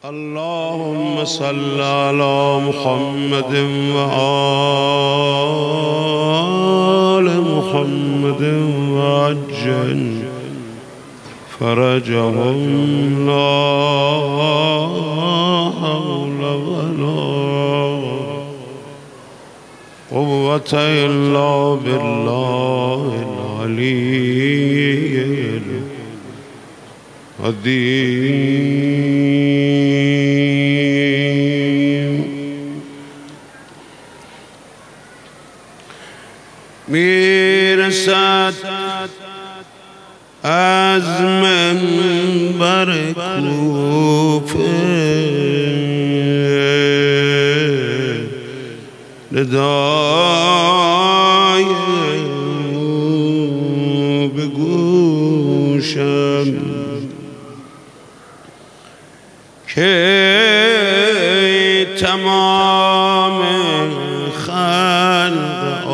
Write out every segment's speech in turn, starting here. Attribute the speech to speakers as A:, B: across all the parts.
A: اللهم صل على محمد وآل محمد وعجل فرجهم لا حول ولا قوة إلا بالله العلي العظيم. میرسد از منبر کوفه ندای به گوشم که تمام خلق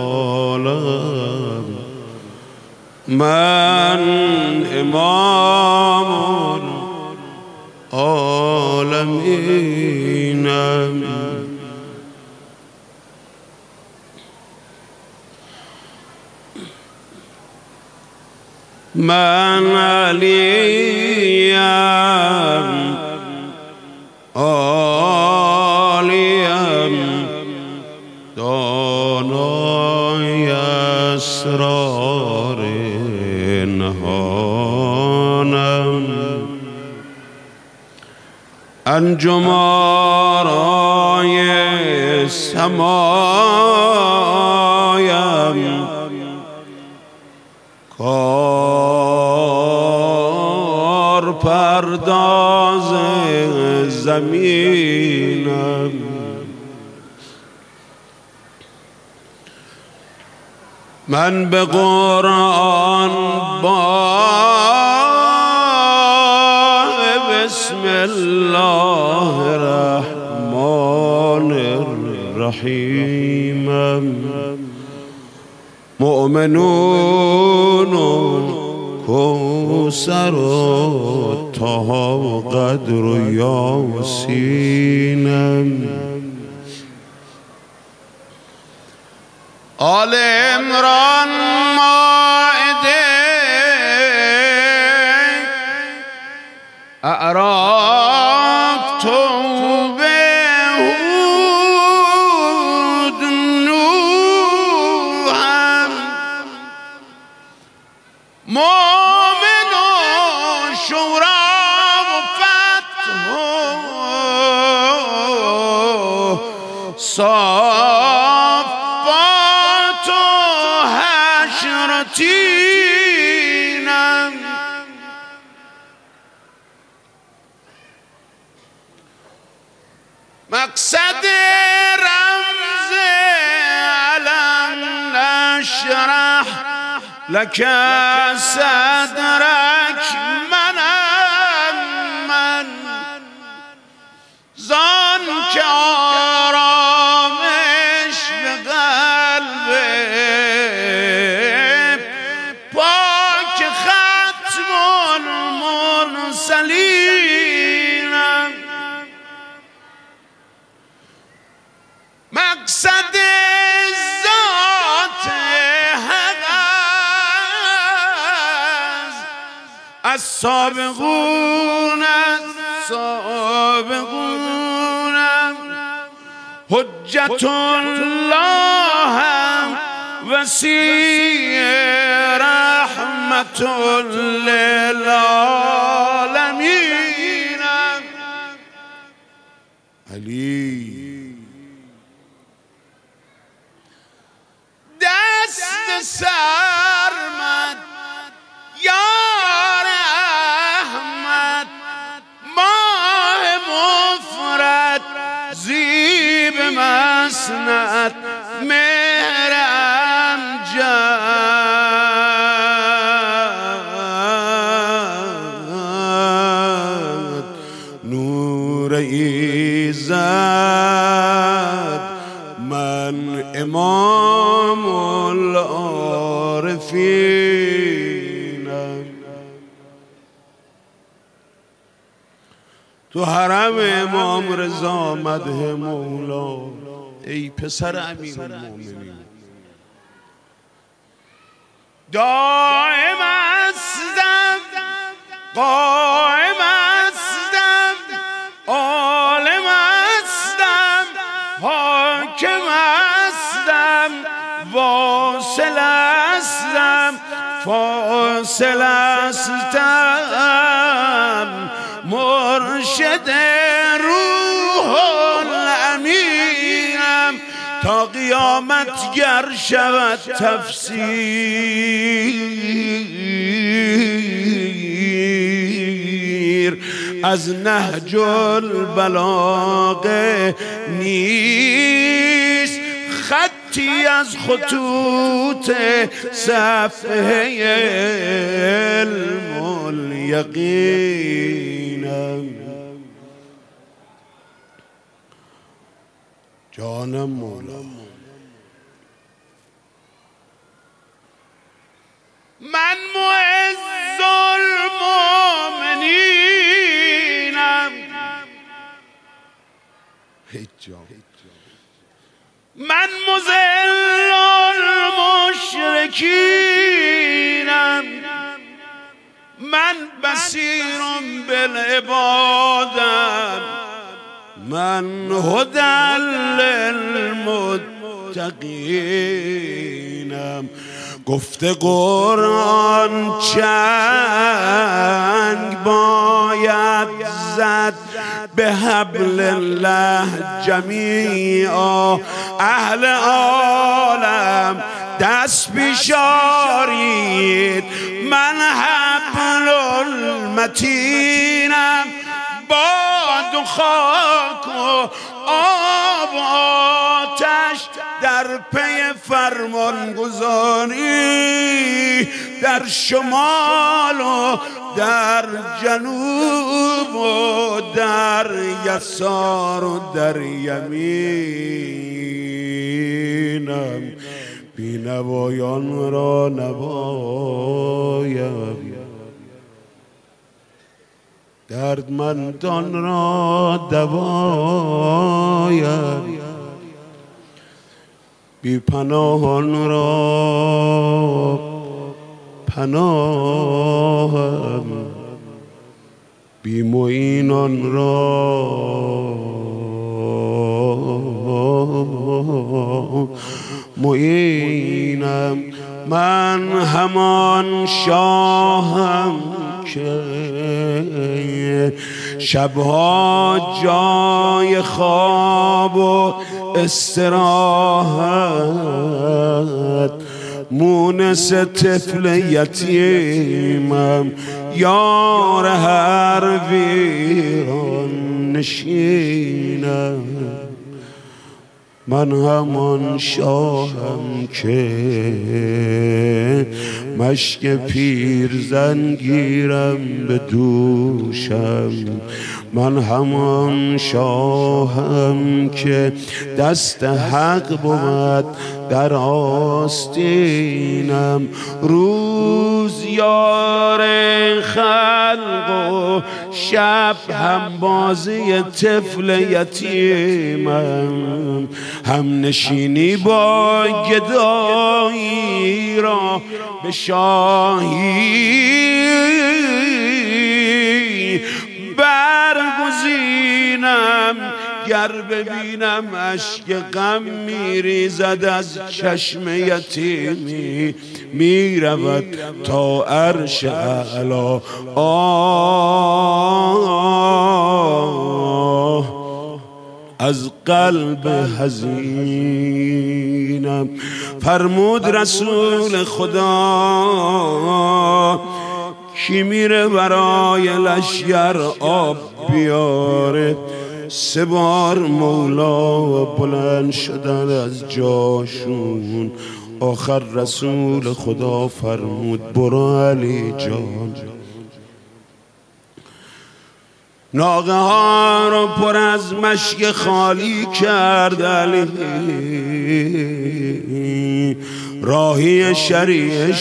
A: عالم من امام العالمینم. من علیم عالیم دانای اسرار نهانم، انجم آرای سمایم، کار پرداز زمینم. من به قرآن با بسم الله الرحمن الرحیم مؤمنون کوثر و طه و قدر و یاسینم. آل عمران مائده اعراف توبه هود نوحم مومن و شورا و فتح و صافات و حشر و تینم. مقصد رمز علم نشرح لك صدرک منم من، زان که آرامش به قلب پاک ختم المرسلینم. مقصد ذات حق السابقون السابقون حجت الله وسیع رحمت للعالمین. علی دست سرمد یار احمد ماه مفرد زیب مسند مهر امجد نور ایزد من امام العارفینم. تو تو حرم امام رضا مدح مولا. ای پسر امیرالمومنین دائم هستم، قائم هستم، عالم هستم، حاکم هستم، واصل هستم، فاصل هستم، مرشد روح الامینم، تا قیامت گر شود تفسیر از نهج البلاغه نیست خطی از خطوط صفحه علم الیقینم. جانم مولا من معز المؤمنینم، من مذل المشرکینم، من بصیر بالعبادم، من هدی للمتقینم. گفته قرآن چنگ باید زد به حبل الله جمیعا، اهل عالم دست بیشارید من حبل المتینم. باد و خاک و آب و آتش در پی فرمانگذاری، در شمال و در جنوب و در یسار و در یمینم. بینوایان را نباید، دردمندان را دواید، بی پناهان را پناهم، بی معینان را معینم. من همان شاهم که شبها جای خواب و استراحت مونس طفل یتیمم، یار هر ویران نشینم. من همان شاهم که مشک پیرزن گیرم به دوشم، من همان شاهم که دست حق بود در آستینم. روز یار خلق و شب هم بازی طفل یتیمم، هم نشینی با گدایی را به شاهی برگزینم. گر ببینم اشک غم میریزد از چشم یتیمی، میرود تا عرش اعلی. از قلب حزینم. فرمود رسول خدا کی میره برای لشگر آب بیاره. 3 بار مولا بلند شدن از جاشون. آخر رسول خدا فرمود برو علی جان، ناقه ها رو پر از مشک خالی کرد علی، راهی شریعه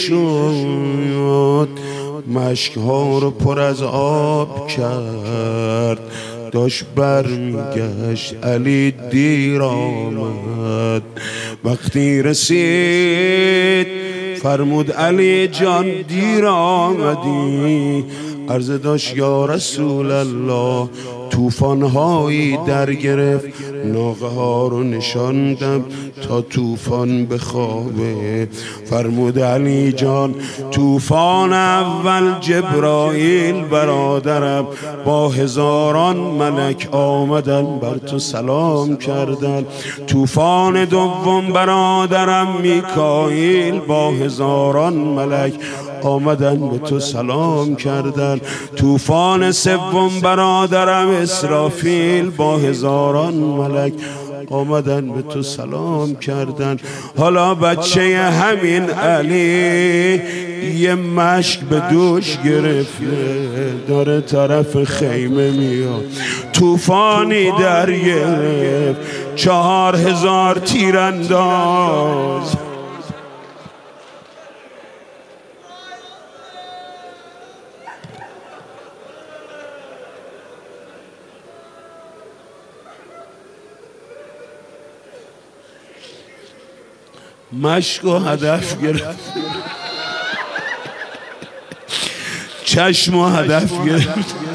A: شد، مشک ها رو پر از آب کرد. داشت برمیگشت علی دیر آمد. وقتی رسید فرمود علی جان دیر آمدی. عرض داشت یا رسول الله طوفان‌هایی در گرفت، ناقه ها رو نشاندم تا طوفان بخوابه. فرمود علی جان طوفان اول جبرائیل برادرم با هزاران ملک آمدن بر تو سلام کردن. طوفان دوم برادرم میکائیل با هزاران ملک آمدن به تو سلام کردن. طوفان سوم برادرم اسرافیل با هزاران ملک آمدن به تو سلام کردن. حالا بچه همین علی یه مشک به دوش گرفته، داره طرف خیمه میاد. طوفانی در گرفت 4000 تیرانداز. مشک و هدف گرفت، چشم و هدف گرفت.